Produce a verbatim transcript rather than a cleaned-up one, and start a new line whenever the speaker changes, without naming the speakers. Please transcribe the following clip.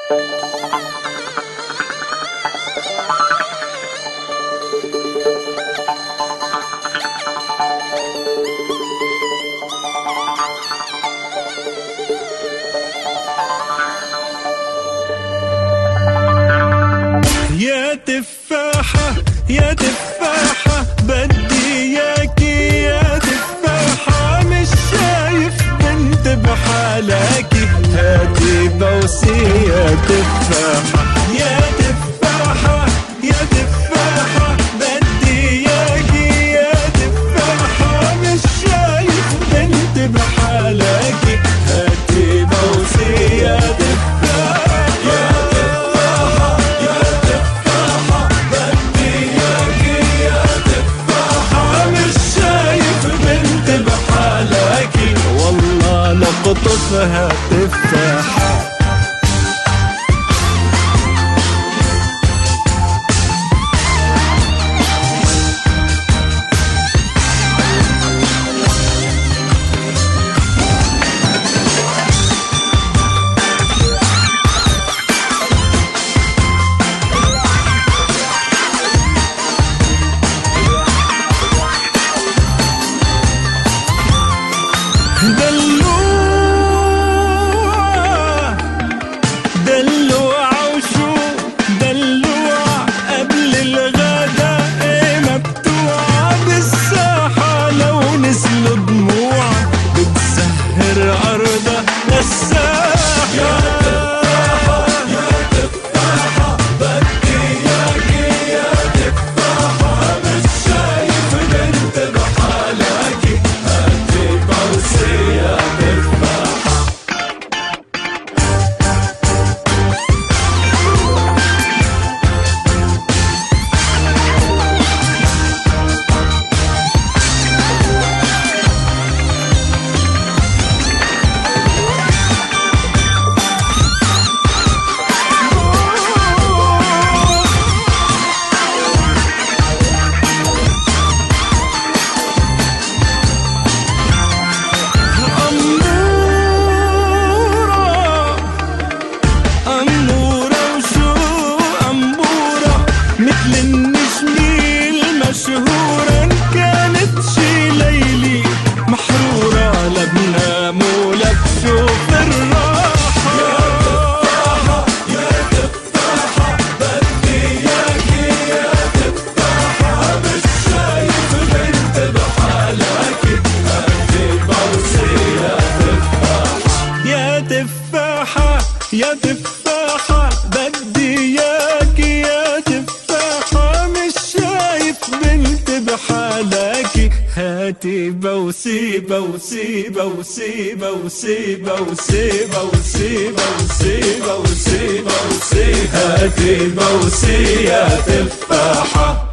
يا تفاحة يا تفاحة بدي اياكي يا تفاحة، مش شايف بنت بحالاكي، هاتي بوسي يا تفاحة. يا تفاحة يا تفاحة بدي اياكي يا تفاحة، مش شايف بنت بحالاكي، هاتي بوسي يا تفاحة. قطفها تفاحة مشهورا، كانت شي ليلي محرورة، لبنا مولك شوف الراحة. يا تفاحة يا تفاحة بدي اياكي يا تفاحة، مش شايف بنت بحالاكي، هاتي بوسي يا تفاحة. يا تفاحة يا تفاحة بدي اياكي يا تفاحة، مش شايف بنت بحالاكي، هاتي بوسي بوسي بوسي بوسي بوسي بوسي بوسي بوسي بوسي، هاتي بوسي يا تفاحة.